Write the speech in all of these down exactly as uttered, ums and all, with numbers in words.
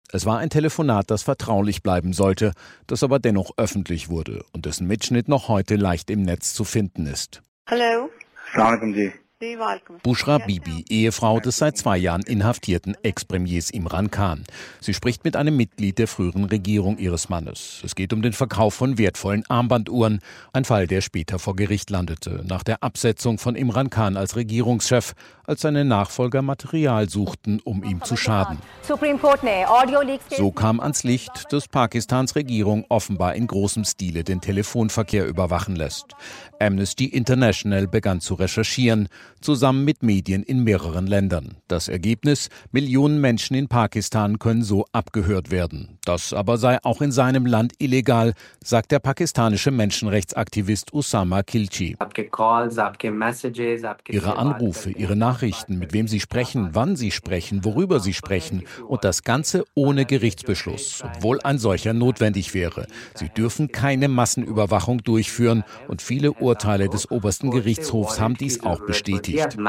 Es war ein Telefonat, das vertraulich bleiben sollte, das aber dennoch öffentlich wurde und dessen Mitschnitt noch heute leicht im Netz zu finden ist. Hallo. Bushra Bibi, Ehefrau des seit zwei Jahren inhaftierten Ex-Premiers Imran Khan. Sie spricht mit einem Mitglied der früheren Regierung ihres Mannes. Es geht um den Verkauf von wertvollen Armbanduhren, ein Fall, der später vor Gericht landete, nach der Absetzung von Imran Khan als Regierungschef, als seine Nachfolger Material suchten, um ihm zu schaden. So kam ans Licht, dass Pakistans Regierung offenbar in großem Stile den Telefonverkehr überwachen lässt. Amnesty International begann zu recherchieren, zusammen mit Medien in mehreren Ländern. Das Ergebnis: Millionen Menschen in Pakistan können so abgehört werden. Das aber sei auch in seinem Land illegal, sagt der pakistanische Menschenrechtsaktivist Usama Kilchi. Ihre Anrufe, ihre Nachrichten, mit wem sie sprechen, wann sie sprechen, worüber sie sprechen und das Ganze ohne Gerichtsbeschluss, obwohl ein solcher notwendig wäre. Sie dürfen keine Massenüberwachung durchführen und viele Urteile des obersten Gerichtshofs haben dies auch bestätigt.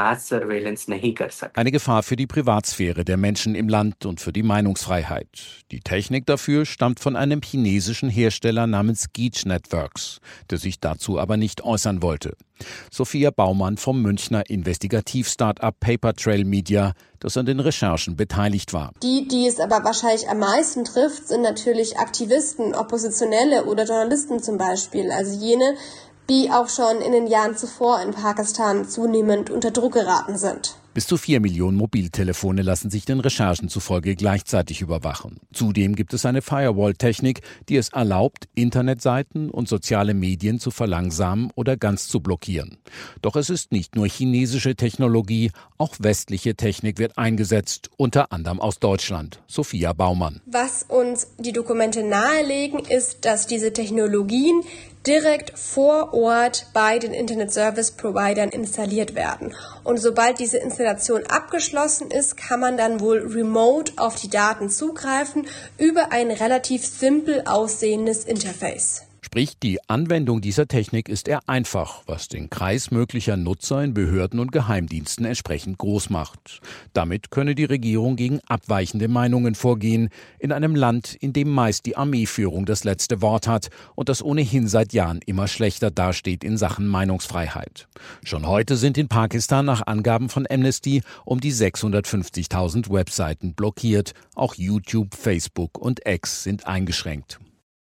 Eine Gefahr für die Privatsphäre der Menschen im Land und für die Meinungsfreiheit. Die Technik dafür stammt von einem chinesischen Hersteller namens Geach Networks, der sich dazu aber nicht äußern wollte. Sophia Baumann vom Münchner Investigativ-Start-up Paper Trail Media, das an den Recherchen beteiligt war. Die, die es aber wahrscheinlich am meisten trifft, sind natürlich Aktivisten, Oppositionelle oder Journalisten zum Beispiel, also jene, die auch schon in den Jahren zuvor in Pakistan zunehmend unter Druck geraten sind. Bis zu vier Millionen Mobiltelefone lassen sich den Recherchen zufolge gleichzeitig überwachen. Zudem gibt es eine Firewall-Technik, die es erlaubt, Internetseiten und soziale Medien zu verlangsamen oder ganz zu blockieren. Doch es ist nicht nur chinesische Technologie, auch westliche Technik wird eingesetzt, unter anderem aus Deutschland. Sophia Baumann. Was uns die Dokumente nahelegen, ist, dass diese Technologien direkt vor Ort bei den Internet-Service-Providern installiert werden. Und sobald diese Installation abgeschlossen ist, kann man dann wohl remote auf die Daten zugreifen über ein relativ simpel aussehendes Interface. Sprich, die Anwendung dieser Technik ist eher einfach, was den Kreis möglicher Nutzer in Behörden und Geheimdiensten entsprechend groß macht. Damit könne die Regierung gegen abweichende Meinungen vorgehen, in einem Land, in dem meist die Armeeführung das letzte Wort hat und das ohnehin seit Jahren immer schlechter dasteht in Sachen Meinungsfreiheit. Schon heute sind in Pakistan nach Angaben von Amnesty um die sechshundertfünfzigtausend Webseiten blockiert. Auch YouTube, Facebook und X sind eingeschränkt.